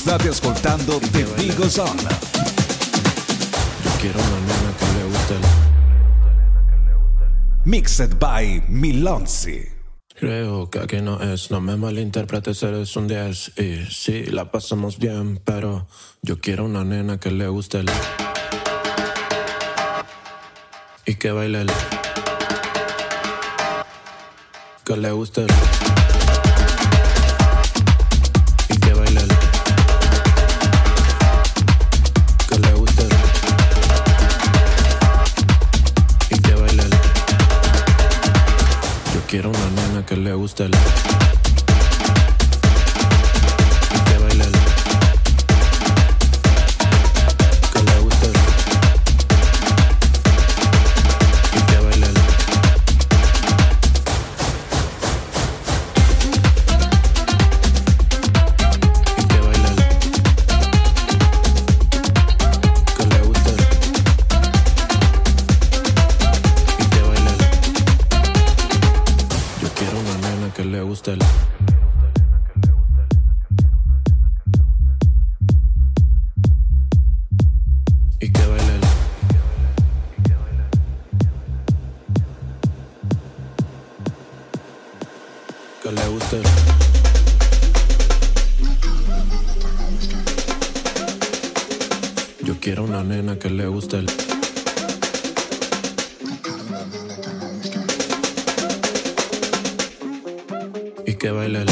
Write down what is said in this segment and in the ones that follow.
State ascoltando The Big Son. Yo quiero una nena que le guste el... Mixed by Milonzi. Creo que aquí no es, no me malinterpretes, eres un 10. Y sí, la pasamos bien, pero yo quiero una nena que le guste el... Y que baile el... Que le guste el... Y que baile el... Que le guste el... Y que baile el... Yo quiero una nena que le guste el... Y que baile el... Que le guste el... Y que baile el... Y que baile el... Que le guste el... Y que baile el... Yo quiero una nena que le guste el... Y que baile el... Que le guste el... Yo quiero una nena que le guste el... Y que baile el...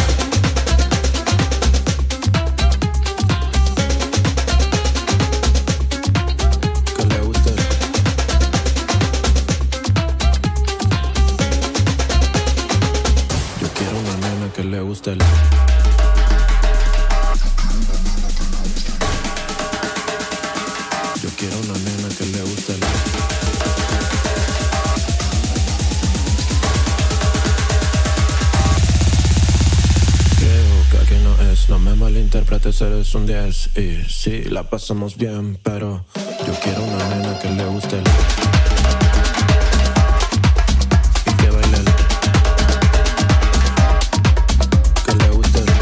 Que le guste el... Yo quiero una nena que le guste el... Yo quiero una nena que le guste el... Creo que aquí no es, no me malinterpretes, eres un 10. Y sí, la pasamos bien, pero yo quiero una nena que le guste el... Y que baile el... Que le guste el...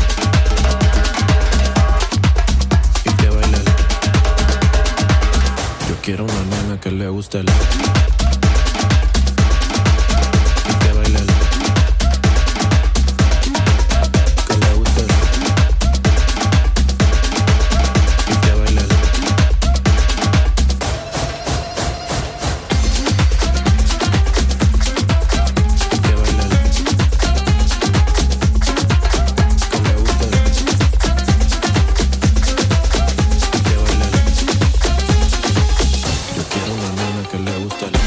Y que baile el... Yo quiero una nena que le guste el... Y que baile el... Que le guste el... Y que baile el... Y que baile el... Que le guste el... Y que baile el... Yo quiero una nena que le guste el...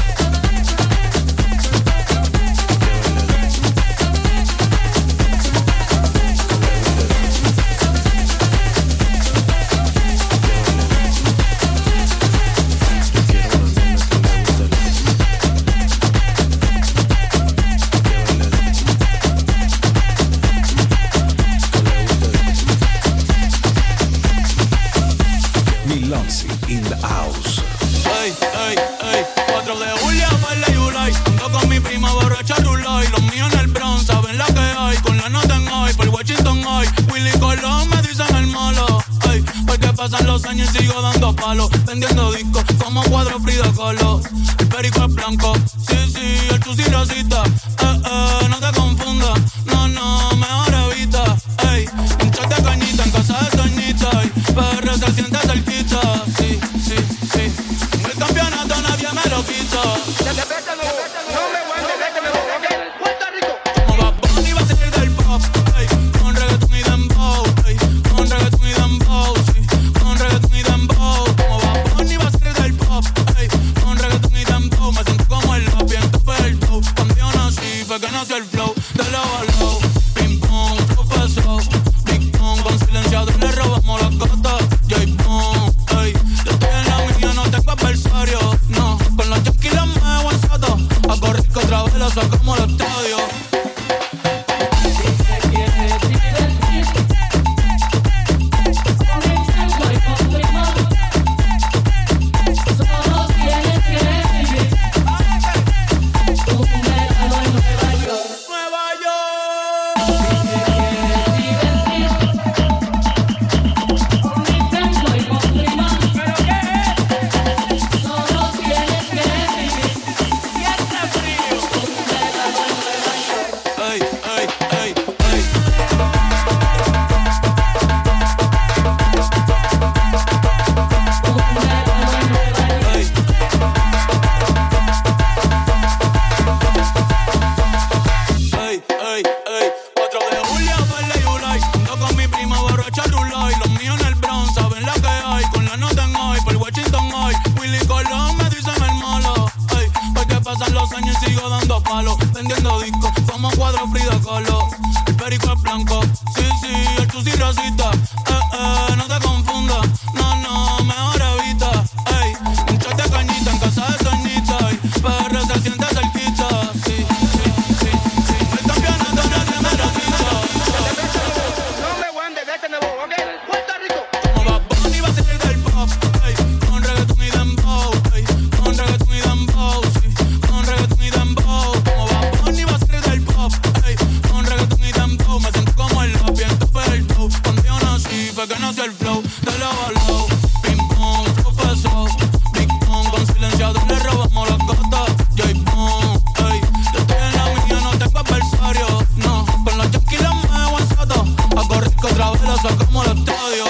Milonzi in the house. Ey, ey, ey, 4 de julio, Verde y Ulay. Ando con mi prima borracha Rulay. Los míos en el Bronx, saben la que hay. Con la nota en high, por Washington high. Willy Colón me dicen el malo. Ey, porque pasan los años y sigo dando palos. Vendiendo discos como cuadro Frida Kahlo. El perico es blanco, sí, sí, el chusi rosita. No te confundas, no, no, mejor evita. Ey, un chat de cañita en casa de Toñita. PR se siente cerquita, sí, sí, sí. El campeonato nadie me lo quita. No me aguantes, déjame, ok. Puerto Rico. Como Bad Bunny va a salir del pop, ey, con reggaeton y dembow, ey, con reggaeton y dembow, sí, con reggaeton y dembow. Como Bad Bunny va a salir del pop, ey, con reggaeton y dembow. Me siento como el Lopi en borracha rula y los míos en el Bronx saben la que hay. Con la nota en hoy, por Washington hoy. Willy Colón me dicen el malo. Ey, porque pasan los años y sigo dando palos. Vendiendo discos como cuadro Frida Kahlo. El perico es blanco, sí, sí, el chusi racista. No te confundas, no, mejor evita. Ey, un shot de cañita en casa de Sonita. PR se siente cerquita, sí. El campeonato no es primera cita. No me voy a endegar de nuevo, ¿ok? Puerto Rico. Como Bad Bunny va a salir del pop, ey, con reggaeton y dembow, ey, con reggaeton y dembow, sí, con reggaeton y dembow. Como Bad Bunny va a salir del pop, ey, con reggaeton y dembow. Me siento como el rap y en tope del show. Cuando yo nací fue que nació el flow de la balao. Ping pong, flow pesado, Big Pong, con silenciador le robamos las gatas. J-Pong, ey, yo estoy en la mía, no tengo adversario, no. Con los yankees las muevo en sato, a correr que otra vez la sacamos al estadio.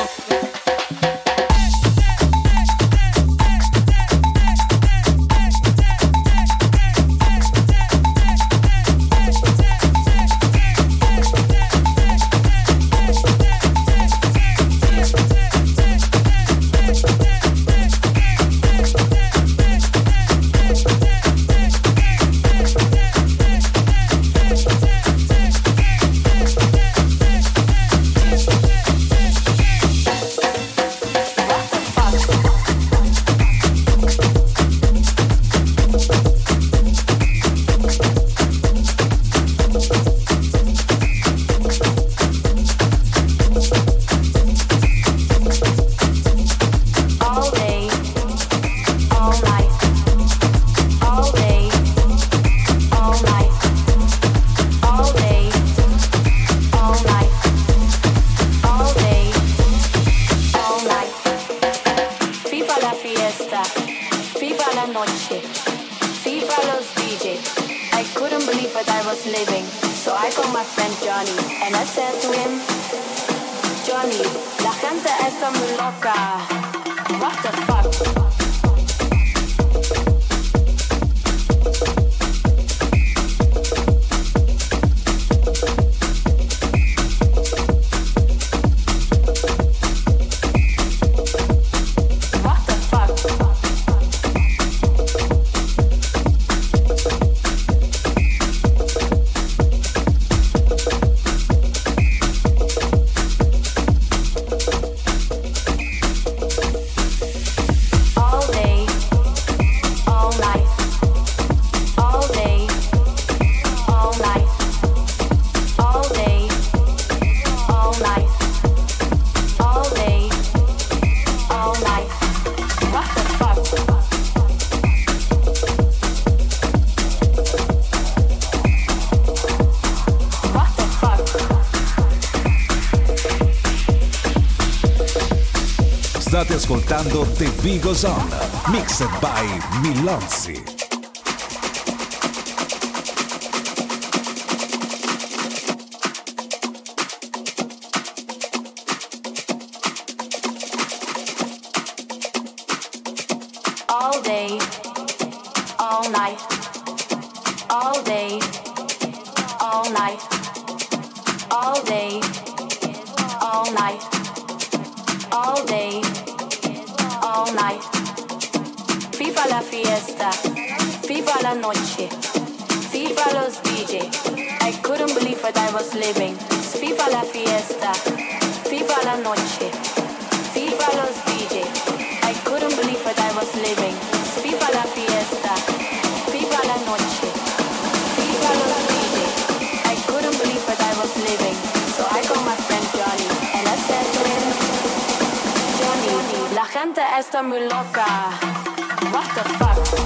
State ascoltando The Big Ozone, mixed by Milonzi. All day, all night, all day, all night, all day, all night, all day, all night. FIFA la fiesta, FIFA la noche, FIFA los DJ. I couldn't believe what I was living. FIFA la fiesta, FIFA la noche, FIFA los DJ. I couldn't believe what I was living. FIFA la fiesta, FIFA la noche, FIFA los DJ. I couldn't believe what I was living. So I called my friend Johnny and I said to him, Johnny, la gente está muy loca. What the fuck?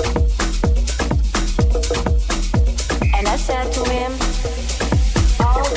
All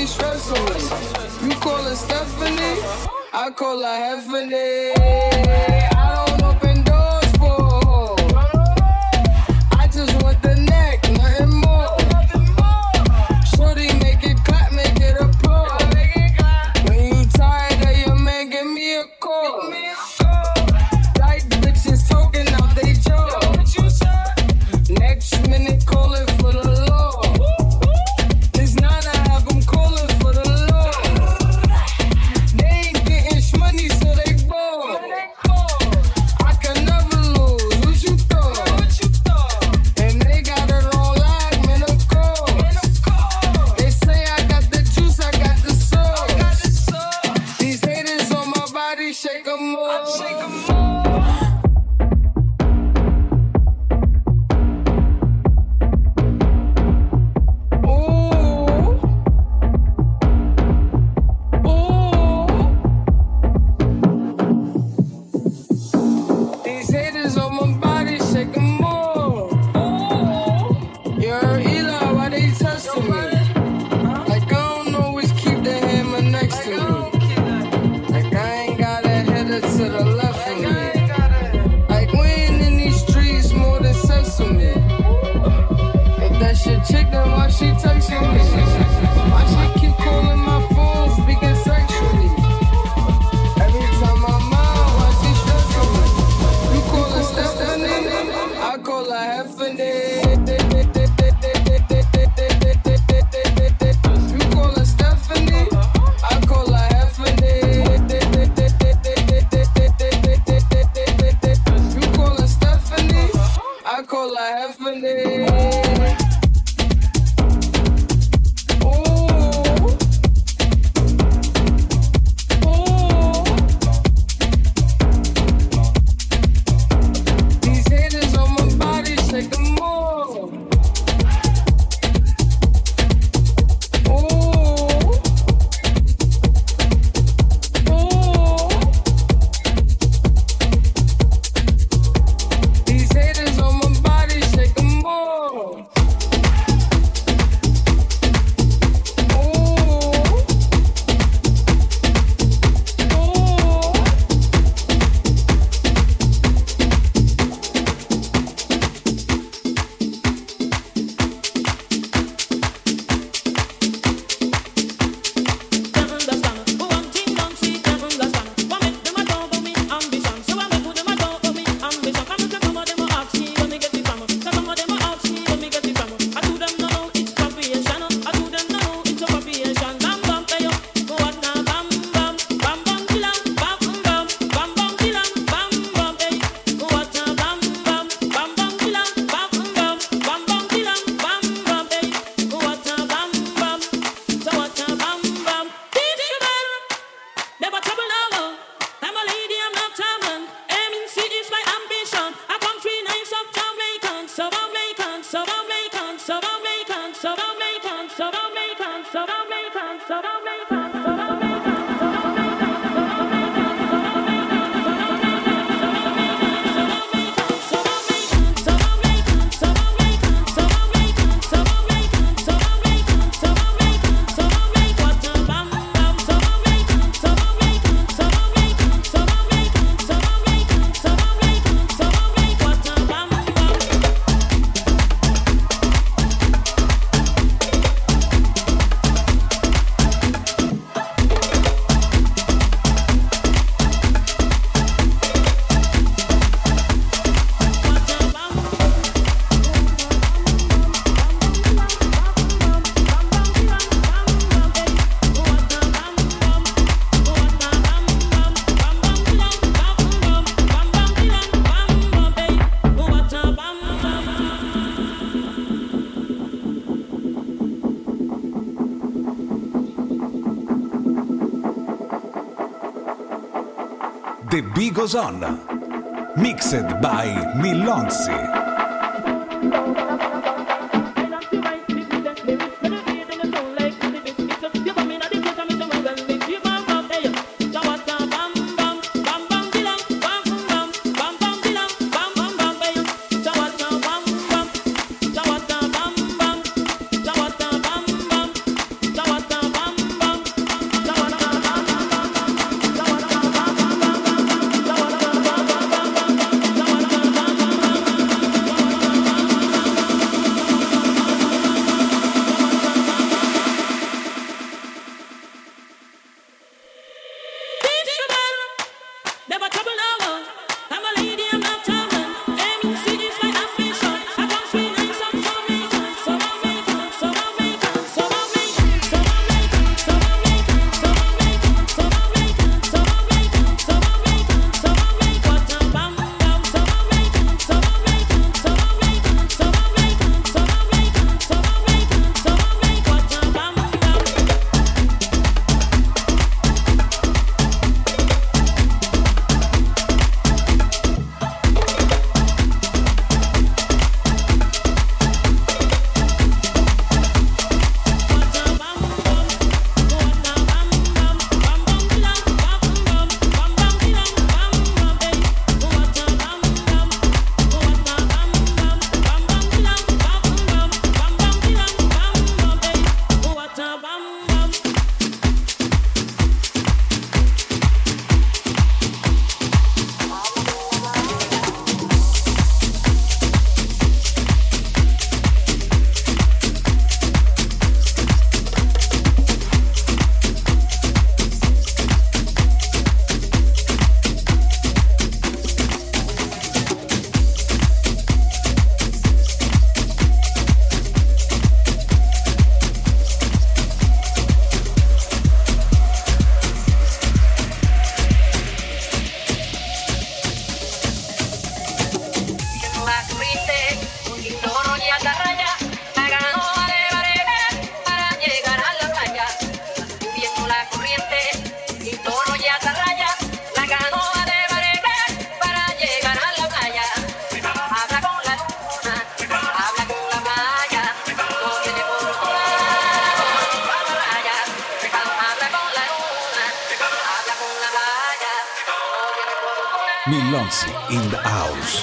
stressing me. You call her Stephanie, I call her Heffany. I don't open doors for her. I just want the neck, nothing more. Shorty make it clap, make it applaud. When you tired of your man, give me a call. Like bitches talking out they jaw. Next minute calling for the law. This night I have them calling for the law. They ain't getting shmoney so they ball. I can never lose, what you thought? And they got it all like, man, of course. They say I got the juice, I got the sauce. These haters on my body, shake 'em off. These haters on my body, shake 'em off. You're Eli, why they testing me? Like I don't always keep the hammer next to me. Like I ain't got a header to the left of me. Like we ain't in these streets more than sesame. If that shit chick, then why she texting me? Why she keep calling my phone, speaking sexually? Every time I'm out, why she stressing me? You call her Stephanie, I call her Heffany. You call her Stephanie, I call her Heffany. You call her Stephanie, I call her Heffany. These haters on my body, shake 'em off. These haters on my body, shake 'em off. Never trouble now. I'm a lady, I'm not German. Aiming cities my ambition. I come 3 nights of Jamaican, so Jamaican, so Jamaican, so Jamaican, so Jamaican, so Jamaican, so Jamaican, so Jamaican, so The Beat Goes On, mixed by Milonzi. Bam Millonzi in the house.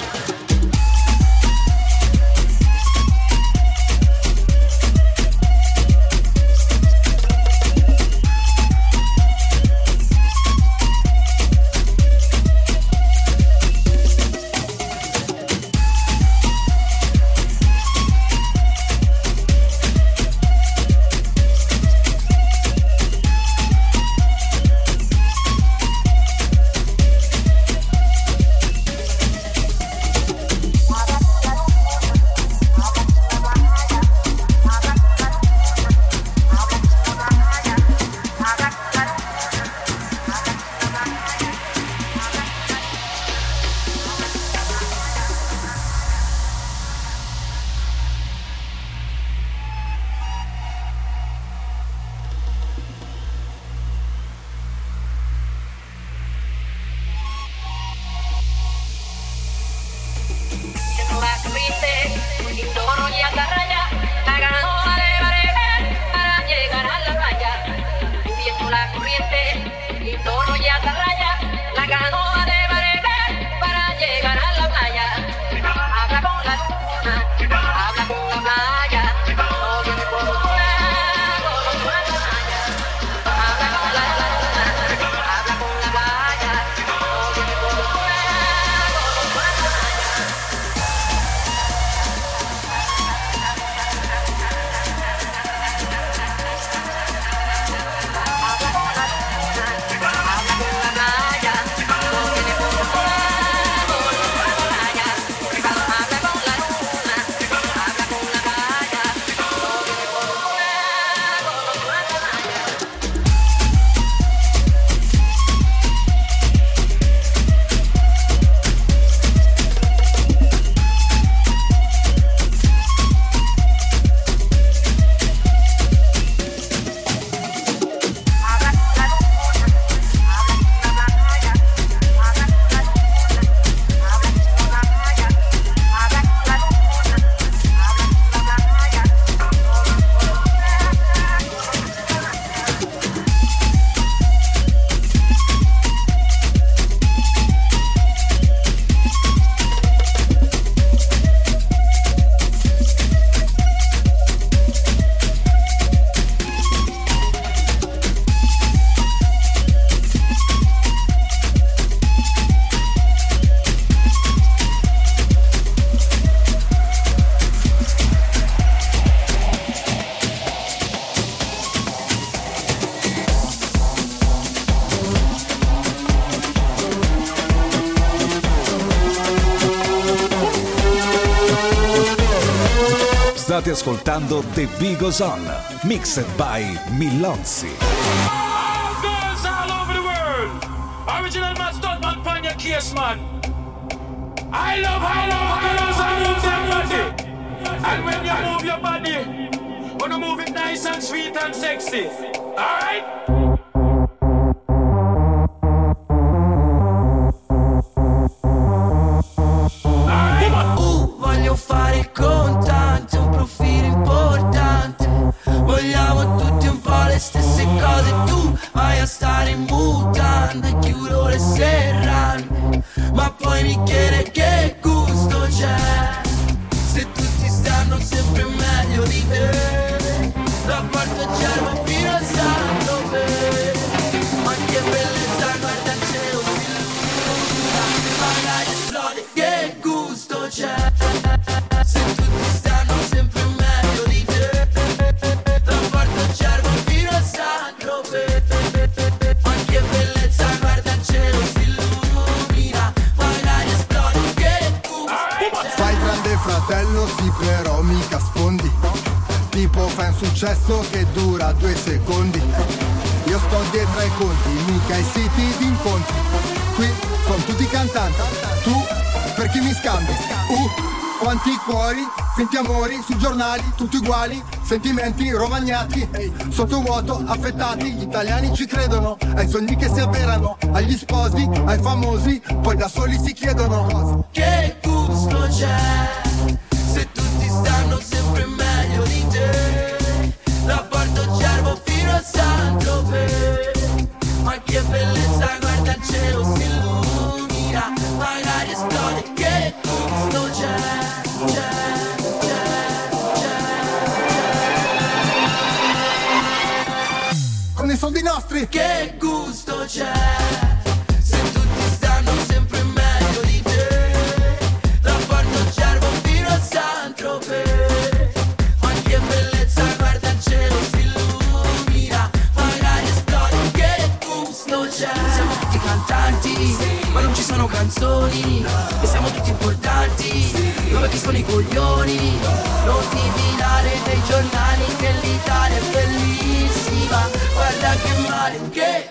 State ascoltando The Big Goes On, mixed by Millonzi. All girls all over the world. Original man, stuntman, pan your case, man. I love girls and move their body. And when you move your body, wanna move it nice and sweet and sexy. Alright? Voglio fare contante, un profilo importante. Vogliamo tutti un po' le stesse cose. Tu vai a stare in mutande, chiudo le serrande, ma poi mi chiede che gusto c'è. Se tutti stanno sempre meglio di te, da parte germo fino a Saint-Tropez. Ma che bellezza, guarda il cielo si illumina, magari esplode, che gusto c'è. Se tutti stanno sempre meglio di te, da parte germo fino a Saint-Tropez. Ma che bellezza, guarda il cielo si illumina, magari esplode, che gusto c'è. Fai grande fratello, sì, però mica sfondi. Tipo fai un successo che dura 2 secondi. Io sto dietro ai conti, mica ai siti di incontri. Qui sono tutti cantanti, tu per chi mi scambi? Quanti cuori, finti amori, sui giornali, tutti uguali. Sentimenti romagnati, sotto vuoto, affettati. Gli italiani ci credono, ai sogni che si avverano, agli sposi, ai famosi, poi da soli si chiedono che gusto c'è, se tutti stanno sempre meglio di te, da Porto Cervo fino a Saint-Tropez. Ma che bellezza, guarda il cielo si illumina, nostri. Che gusto c'è se tutti stanno sempre meglio di te, da Porto Cervo fino a Saint-Tropez. Ma che bellezza, guarda il cielo si illumina, magari esplode, che gusto c'è. Siamo tutti cantanti, ma non ci sono canzoni, e siamo tutti importanti, dove chi sono i coglioni? Non ti fidare dei giornali che l'Italia è bellissima, guarda che male, che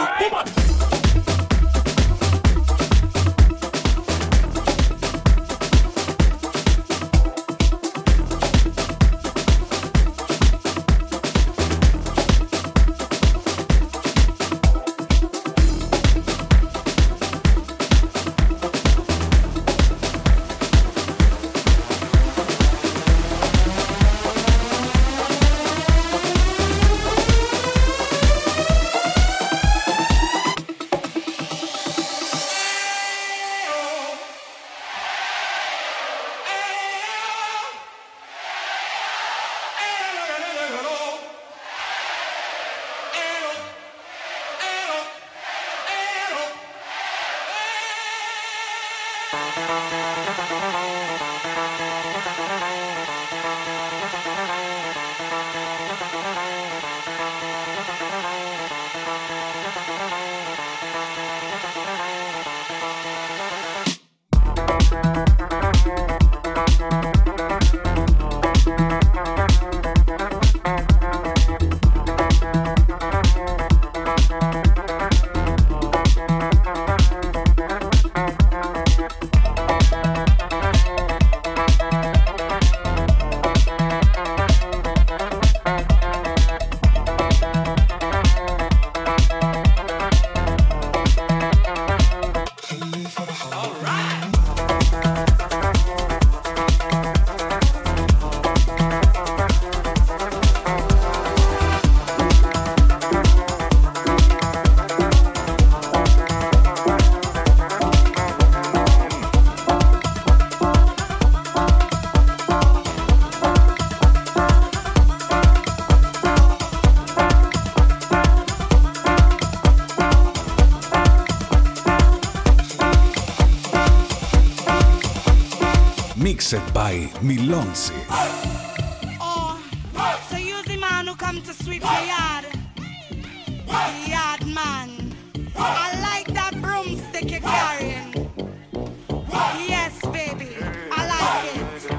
Mixed by Millonzi. Oh, so you're the man who come to sweep the yard. The yard man. I like that broomstick you're carrying. Yes, baby, I like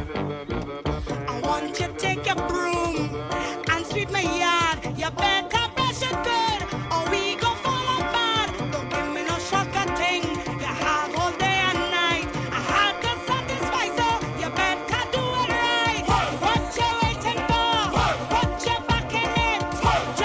it. I want you to take your broom and sweep my yard. You better brush it good, or we go fall apart. Don't give me no shocker thing. You have all day and night. I had to satisfy, so you better do it right. What you waiting for? Put your back in it.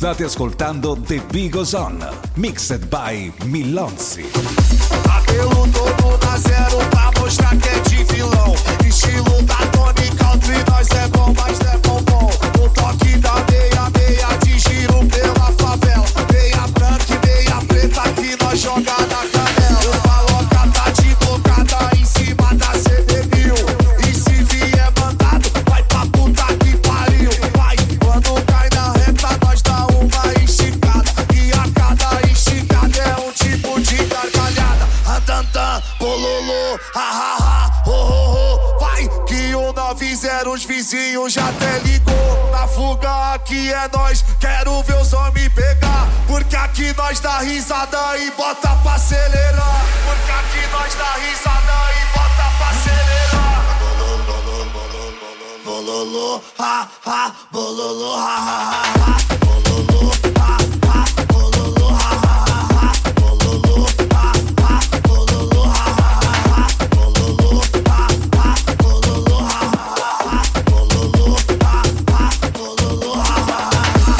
State ascoltando The Big Ozone, mixed by Milonzi. Cabelo todo na zero pra mostrar que é de vilão. Estilo da Tony Country, nós é bom, mas não é bombom. O toque da meia, meia de giro pela favela. Meia branca e meia preta que nós joga na canela. Os maloca tá de bocada em cima da CB1000. E se vier mandado, vai pra puta que pariu. Vai, quando cai na reta, nós dá uma esticada. E a cada esticada é um tipo de gargalhada. Antantan, bololô, ha ha ha, ho ho ho. Vai, que o 90 os vizinhos já até ligou. Na fuga aqui é nós, quero ver os homens pegar. Porque aqui nós dá risada e bota pra acelerar. Porque aqui nós dá risada e bota pra acelerar. Bololô, ha ha, bololô, ha ha ha. Bololô, ha ha, bololô, ha ha ha. Bololô, ha ha, bololô, ha ha ha. Bololô, ha ha, bololô, ha ha ha. Bololô, ha ha, bololô, ha ha ha.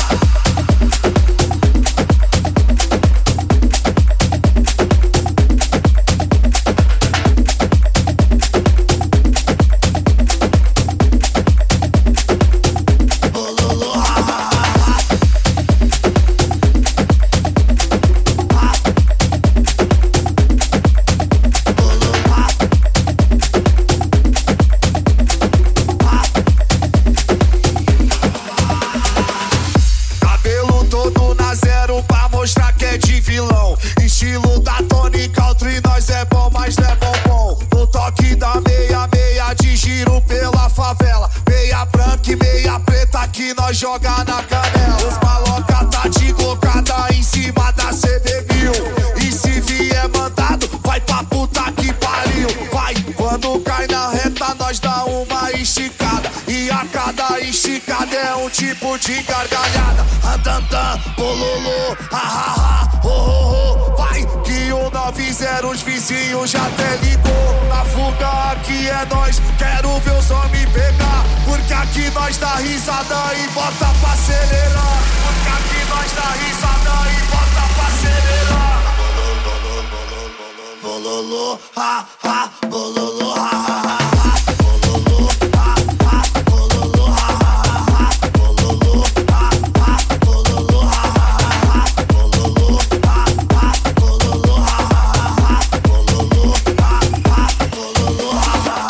Cabelo todo na zero pra mostrar que é de vilão. Estilo da Tony Country, nós é bom, mas não é bombom. O toque da meia, meia de giro pela favela. Meia branca e meia preta que nós joga na canela. Os maloca tá de glocada em cima da CB1000. E se vier mandado, vai pra puta que pariu. Vai, quando cai na reta, nós dá uma esticada. E a cada esticada é um tipo de gargalhada. Antantan, bololô, ha ha ha, ho ho ho. Vai, que o 90 os vizinhos já até ligou. Na fuga aqui é nós, quero ver os homens pegar. Porque aqui nós dá risada e bota pra acelerar. Porque aqui nós dá risada e bota pra acelerar. Bololô, ha ha, bololô, ha ha ha. Bololô, ha ha, bololô, ha ha ha. Bololô, ha ha, bololô, ha ha ha. Bololô, ha ha, bololô, ha ha ha. Bololô, ha ha, bololô, ha ha ha.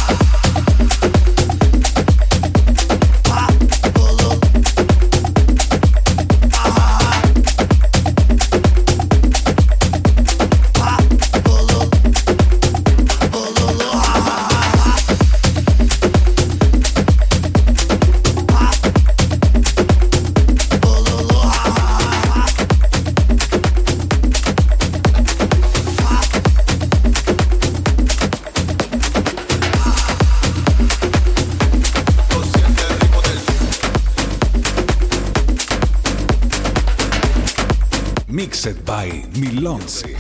Mixed by Milonzi.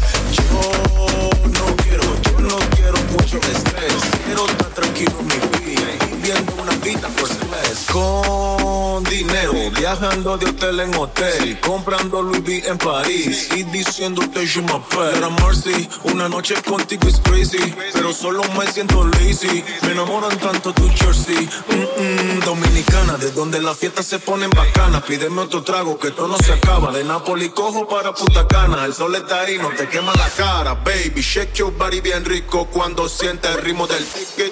Yo no quiero mucho estrés. Quiero estar tranquilo en mi vida, viviendo una vida first class. Con dinero, viajando de hotel en hotel, comprando Louis V en París y diciéndote je m'appelle. Era Marcy, una noche contigo es crazy, pero solo me siento lazy. Me enamoran tanto tu jersey, dominicana, de donde las fiestas se ponen bacanas. Pídeme otro trago que todo no se acaba. De Napoli cojo para Punta Cana. El sol está ahí, no te quema la cara. Baby, shake your body bien rico cuando sienta el ritmo del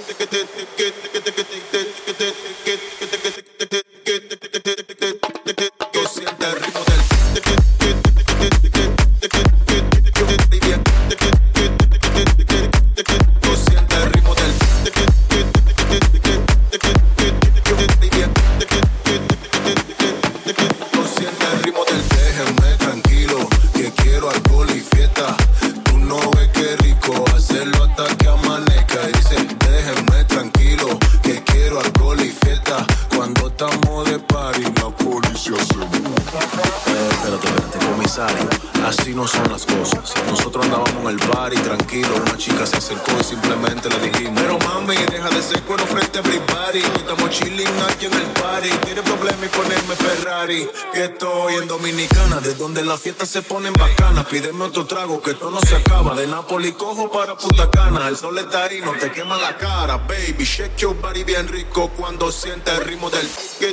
sienta el ritmo del déjenme tranquilo, que quiero alcohol y fiesta. Tú no ves qué rico hacerlo hasta que amanezca. Dice, déjenme tranquilo, que quiero alcohol y fiesta. Cuando estamos de party, la policía se busca. Espérate, comisario, así no son las cosas. Nosotros andábamos en el bar y tranquilo, una chica se acercó y simplemente le dijimos, pero mami, mami, deja de ser cuero frente a everybody. Estamos chilling aquí en el party. Tiene problema y ponerme Ferrari. Que estoy en Dominicana, de donde las fiestas se ponen bacanas. Pídeme otro trago que esto no se acaba. De Napoli cojo para Punta Cana. El sol está ahí, no te quema la cara. Baby, shake your body bien rico cuando sienta el ritmo del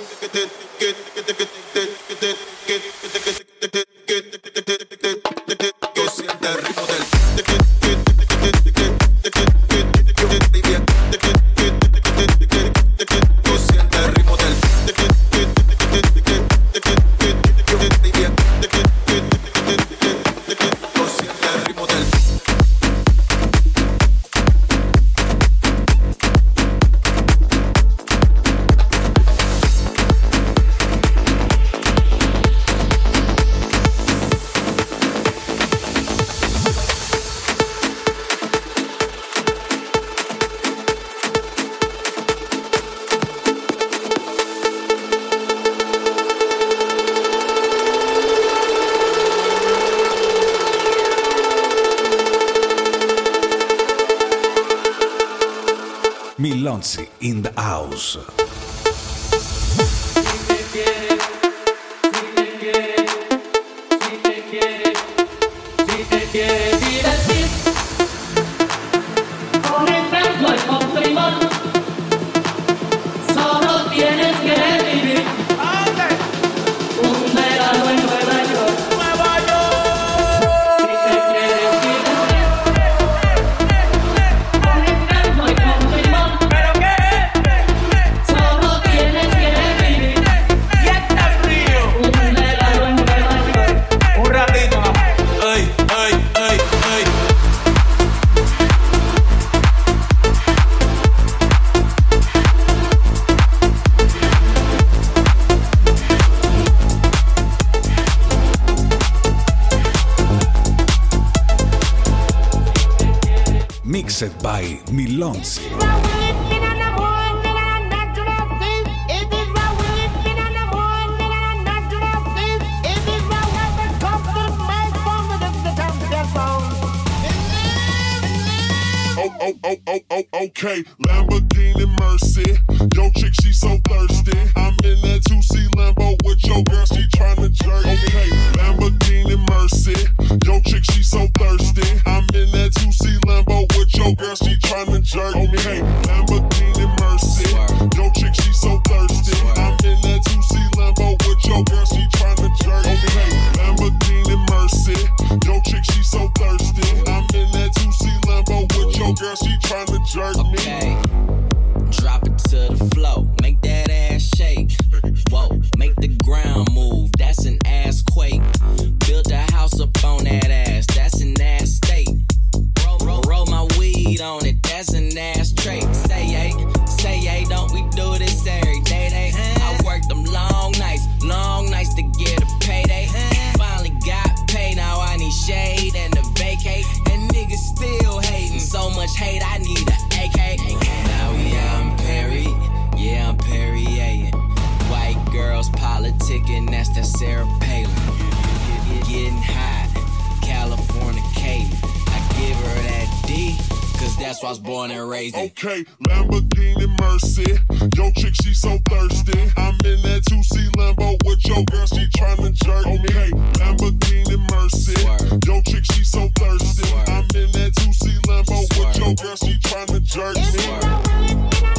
siente el ritmo del Milonzi in the house. Mixed by Milonzi. Okay, Lamborghini Mercy. Yo, chick, she so thirsty. I'm in that 2C Lambo with your girl, she tryna jerk. Okay, Lamborghini Mercy. Yo, chick, she so thirsty. I'm in that 2C Lambo with your girl, she tryna jerk. Okay, Lamborghini Mercy. Yo, chick, she so thirsty. I'm in that 2C Lambo with your girl, she tryna jerk. Okay, Lamborghini Mercy. Yo, chick, she so thirsty. I'm in that 2C Lambo with your girl, she tryna jerk me. Okay, drop it to the floor, make that ass shake. Whoa, make the ground move, that's an ass quake. Build a house up on that ass, that's an ass state. Roll my weed on it, that's an ass trait. Say yay, don't we do this every day? I worked them long nights to get a payday. Finally got paid, now I need shade and a vacate. And niggas still hating, so much hate, I need a AK. Now we out in Perry, yeah, I'm Perrier. White girls politicking, that's that Sarah Palin. Getting high, Californicating. I give her that D, cause that's why I was born and raised in. Okay, Lamborghini Mercy. Yo, chick, she so thirsty. I'm in that 2C Lambo with your girl, she tryna jerk me. Okay, Lamborghini Mercy. Yo, chick, she so thirsty. I'm in that 2C Lambo with your girl, she tryna jerk me.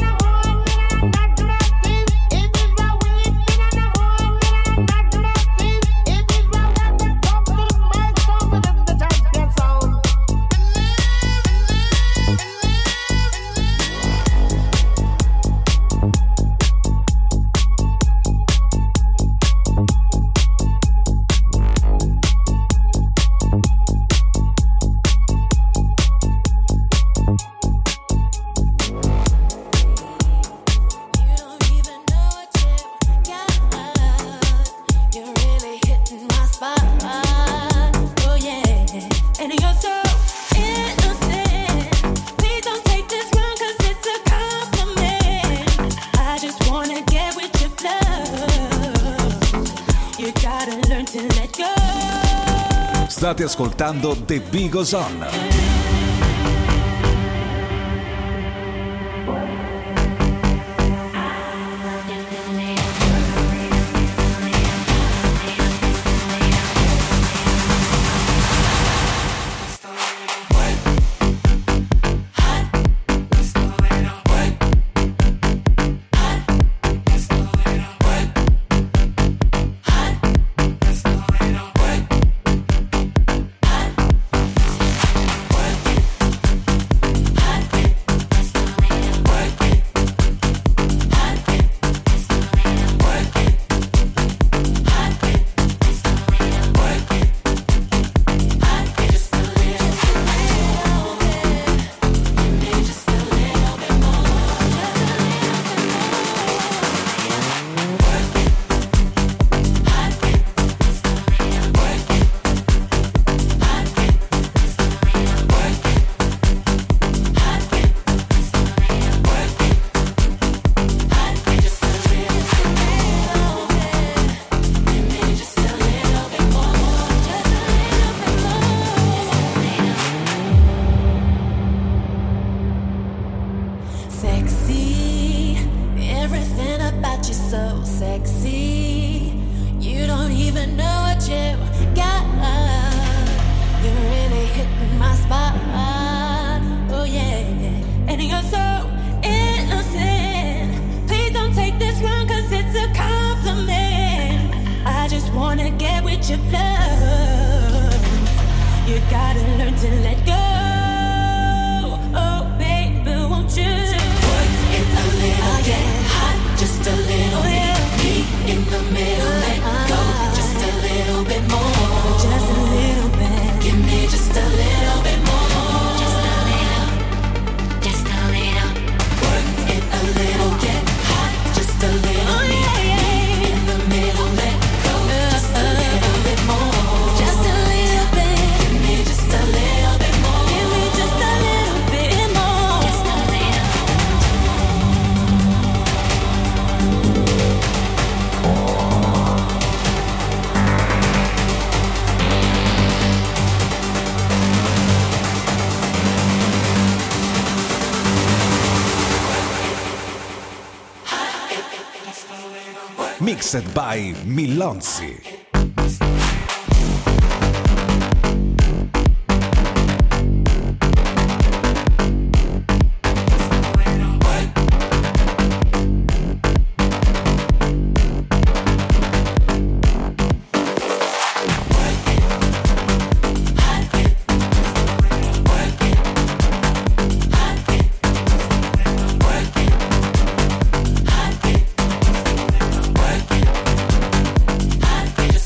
State ascoltando The Big Goes On. sexy. You don't even know what you got. You're really hitting my spot. Oh yeah, and you're so innocent. Please don't take this wrong, 'cause it's a compliment. I just wanna get with your flow. You gotta learn to let go. Oh baby, won't you work it a little, get hot, just a little bit. Me in the middle, let go, just a little bit more. Just a little bit. Give me just a little bit more. Just a little. Just a little. Work it a little, get hot, just a little bit. Me in the middle, let go, just a little bit more. Just a little bit. Give me just a little bit more. Give me just a little bit more. Just a little. Mixed by Millonzi. Just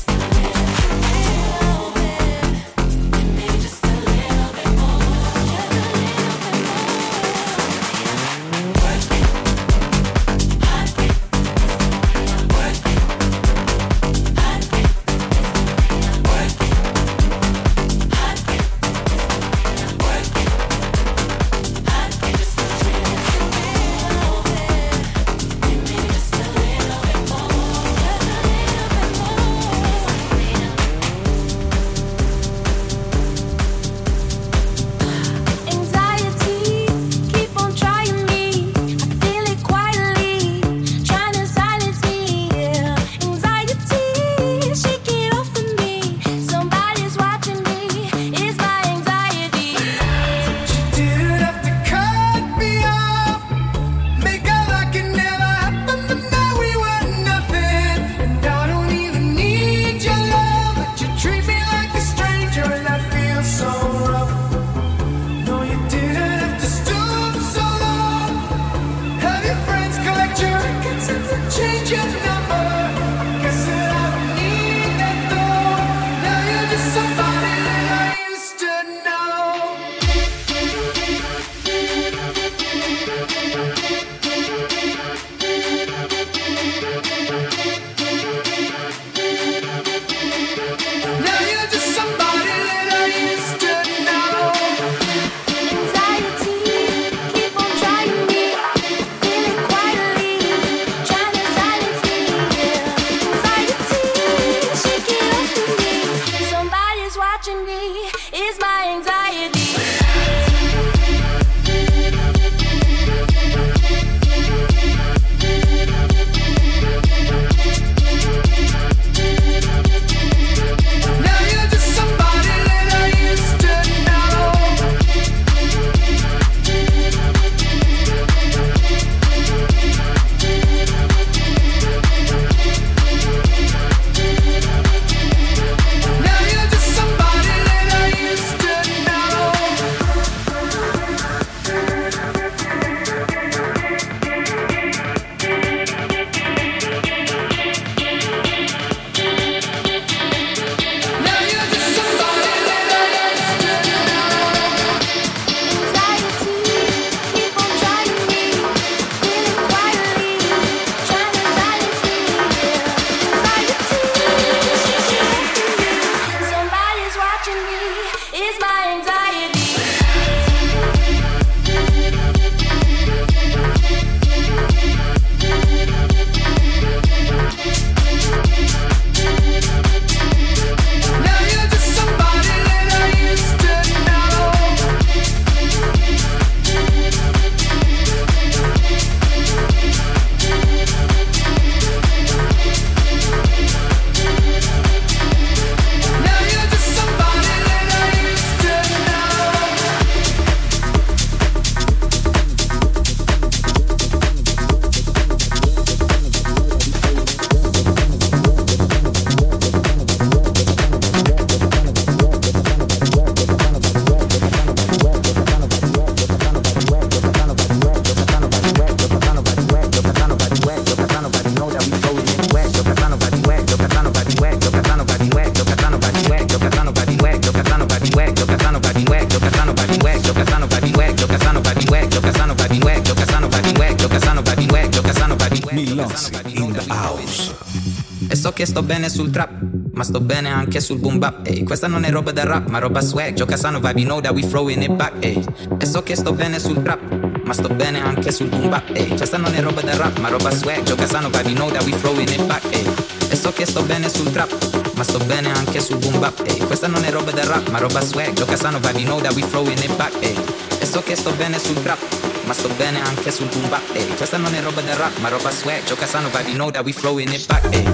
Millonzi in the house. E so che sto bene sul trap, ma sto bene anche sul boom bap, ehi. Questa non è roba da rap, ma roba swag. Gioca sano vibe, you know that we throwing it back, ehi. E so che sto bene sul trap, ma sto bene anche sul boom bap, ehi. Questa non è roba da rap, ma roba swag. Gioca sano vibe, you know that we throwing it back, ehi. E so che sto bene sul trap, ma sto bene anche sul boom bap, ehi. Questa non è roba da rap, ma roba swag. Gioca sano vibe, you know that we throwing it back, ehi. E so che sto bene sul trap, ma sto bene anche sul boom bap, ehi. Questa non è roba da rap, ma roba swag. Gioca sano vibe, you know that we throwing it back, ehi.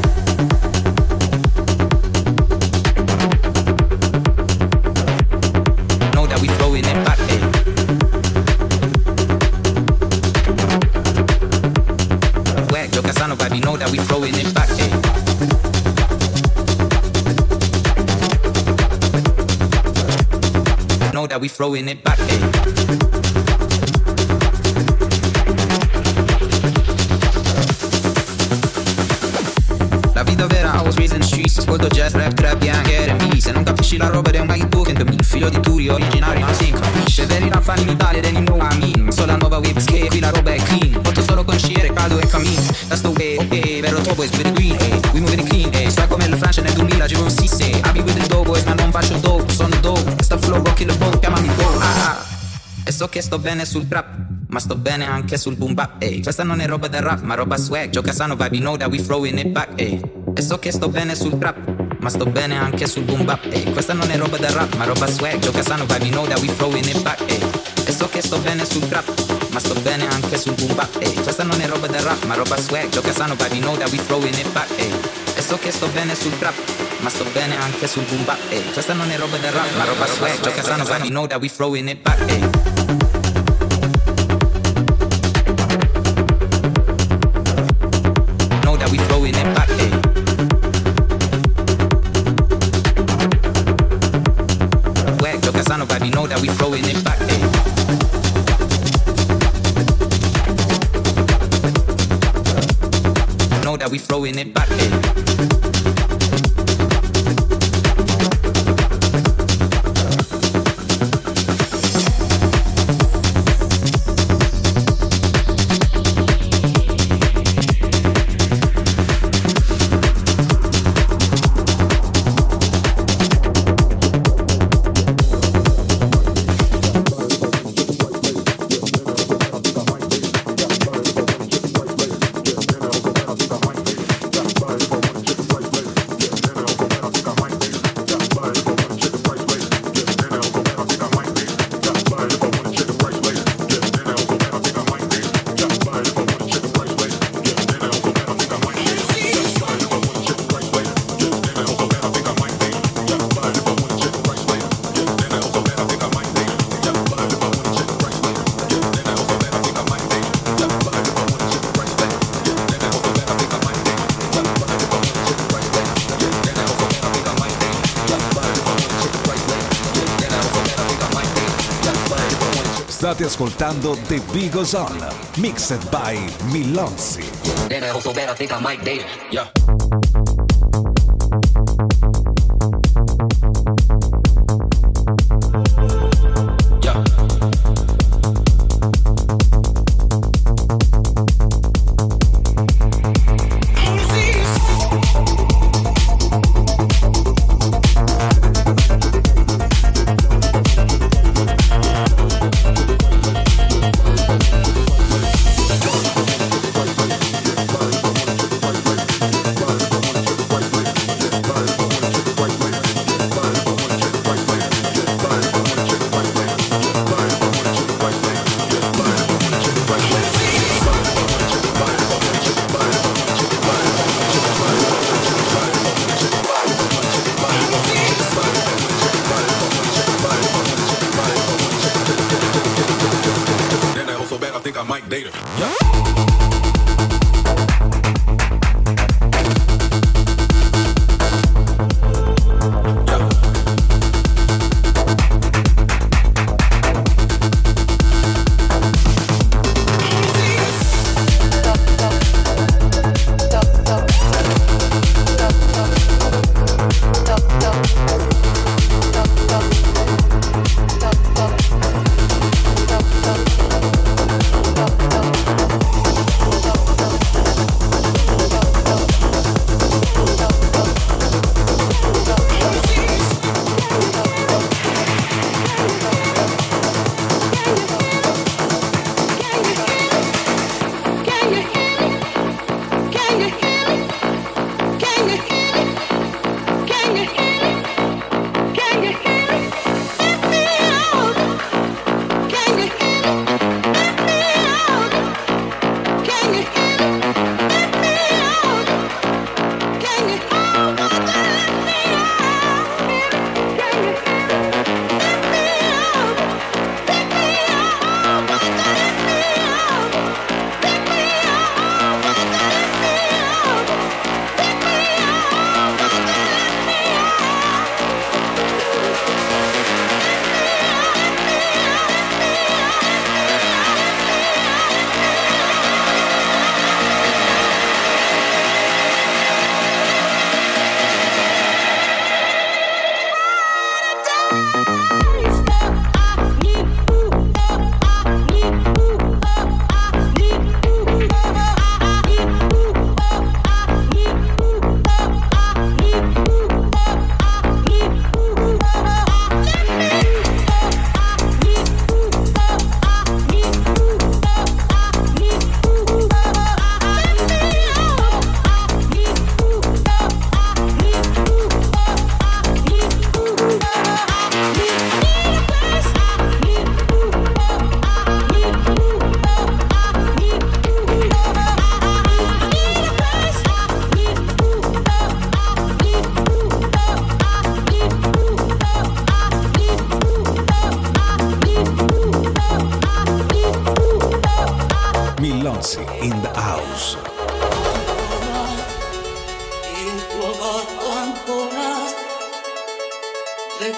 We throwing it back, eh. Swag, Joe Casano, baby, know that we throwing it back, eh. Know that we throwing it back, eh. La vita vera, I was raised in the streets. Ascolto jazz, rap, trap, young, R&B. Se non capisci la roba, è un guidebook in the me. Figlio di Turi, originario, ma si capisce. Veri la fan in Italia, then you know what I mean. Sola nuova wave skate, qui la roba è clean. Porto solo con sciere, caldo e cammino. That's the way, ok, vero topo is with the green, eh. We moving it clean, eh. Sto come la Francia nel 2000, giro un sisse. I be with the dope boys, ma non faccio dope. Sono dope, sta flow, rocky the boat, chiamami dope. E so che sto bene sul trap, ma sto bene anche sul boom bap, ehi. Questa non è roba da rap, ma roba swag. Gioca sano vibe, you know that we throwing it back, ehi. E so che sto bene sul trap, ma sto bene anche sul boom bap, ehi. Questa non è roba da rap, ma roba swag. Gioca sano vibe, you know that we throwing it back, ehi. E so che sto bene sul trap, ma sto bene anche sul boom bap, ehi. Questa non è roba da rap, ma roba swag. Gioca sano vibe, you know that we throwing it back, ehi. E so che sto bene sul trap, ma sto bene anche sul boom bap, ehi. Questa non è roba da rap, ma roba swag. Gioca sano vibe, you know that we throwing it back, ehi. We throwing it back, eh. Swag, Joe Casano, baby, know that we throwing it back, eh. Know that we throwing it back, eh. State ascoltando The Big Goes On, mixed by Millonzi. Then I also better think I might date it. Yeah.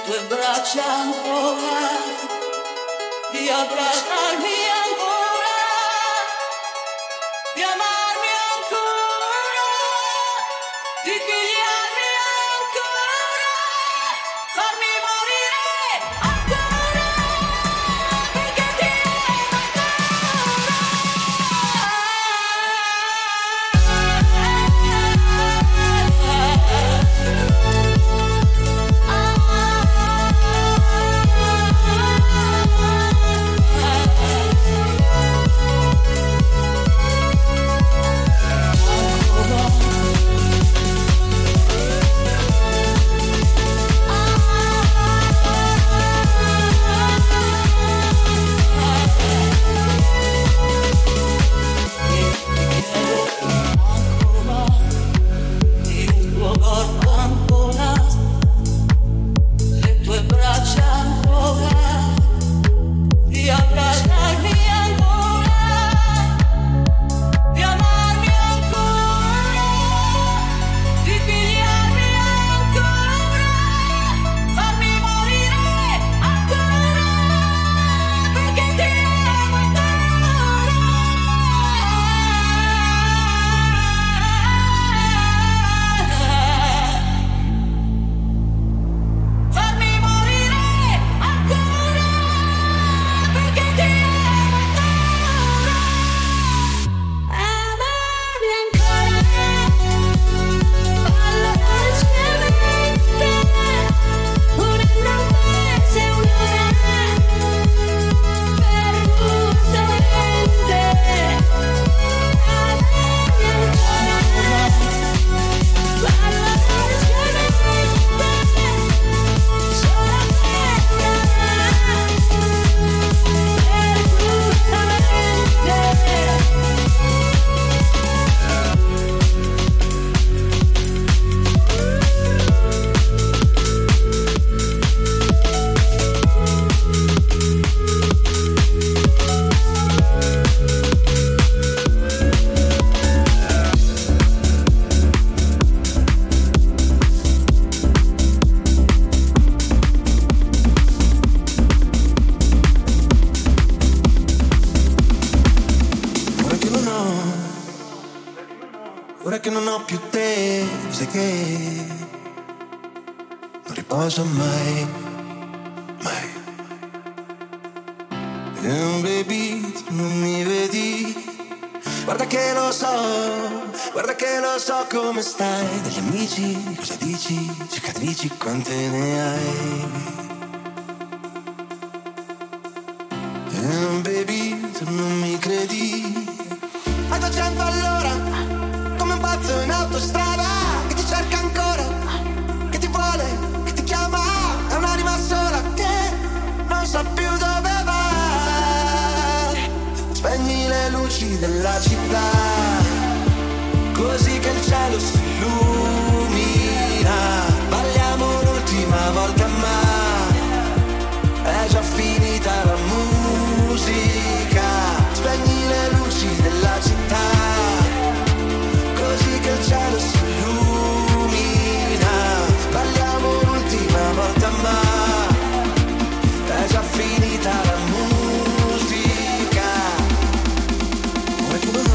tue braccia ancora, di abbracciarmi ancora, di amarmi ancora, di pigliarmi ancora, farmi morire ancora, perché ti amo Ora che non ho più te, sai che non riposo mai, mai. Baby, tu non mi vedi, guarda che lo so come stai. Degli amici, cosa dici? Cicatrici, quante ne hai? Baby, tu non mi credi, a 200 all'ora, come un pazzo in autostrada, che ti cerca ancora, che ti vuole, che ti chiama. È un'anima sola che non sa più dove va. Spegni le luci della città, così che il cielo si illumina. Balliamo l'ultima volta ma è già finita la musica. Spegni le luci della città, così che il cielo si illumina. Balliamo l'ultima volta ma è già finita la musica. Ora che non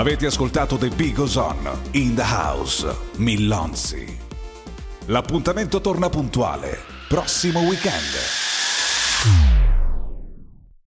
Avete ascoltato The Big Goes On, In the House, Millonzi. L'appuntamento torna puntuale, prossimo weekend.